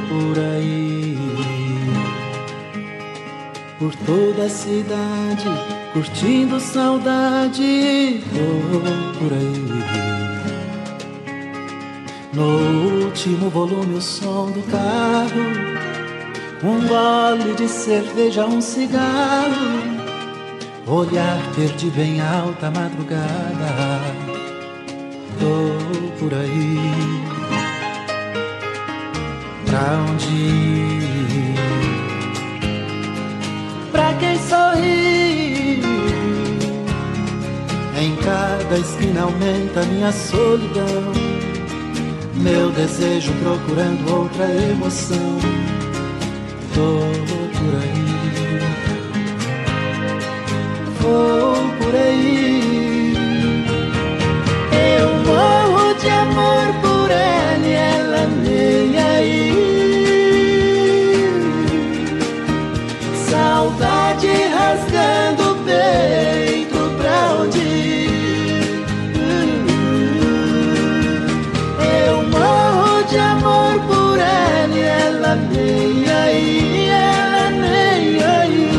por aí, por toda a cidade, curtindo saudade. Vou por aí, no último volume o som do carro, um gole de cerveja, um cigarro, olhar verde bem alta a madrugada. Tô por aí, pra onde ir? Pra quem sorri? Em cada esquina aumenta minha solidão, meu desejo procurando outra emoção. Tô por aí, vou por aí. Eu morro de amor por ela e ela nem aí. Saudade rasgando o peito, pra onde ir? Eu morro de amor por ela e ela nem aí, ela nem aí.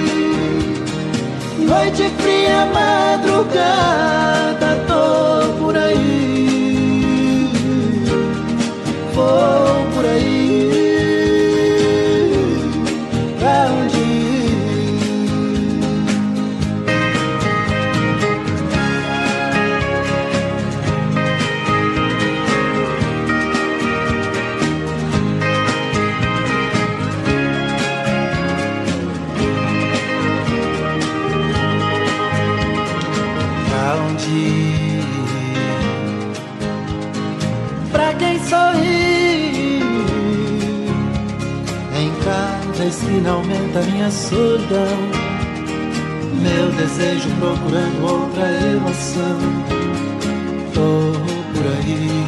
Noite fria, madrugada, tô por aí, vou por aí, pra onde ir? Pra quem sorri? Em cada esquina aumenta minha solidão, meu desejo procurando outra emoção. Tô por aí,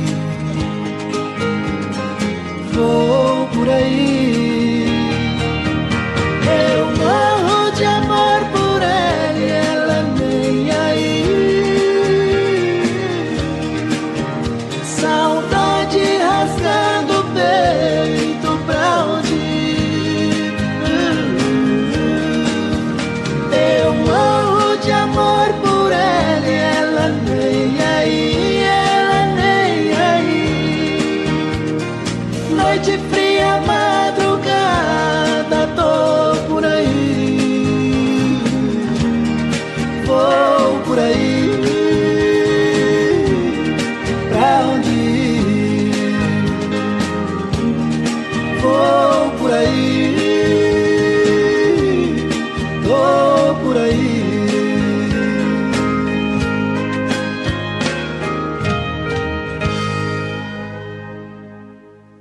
vou por aí. Eu morro de amor por ela e ela nem aí. Saudade rasgando o peito, pra onde ir? Eu morro de amor por ela e ela nem aí, ela nem aí. Noite fria,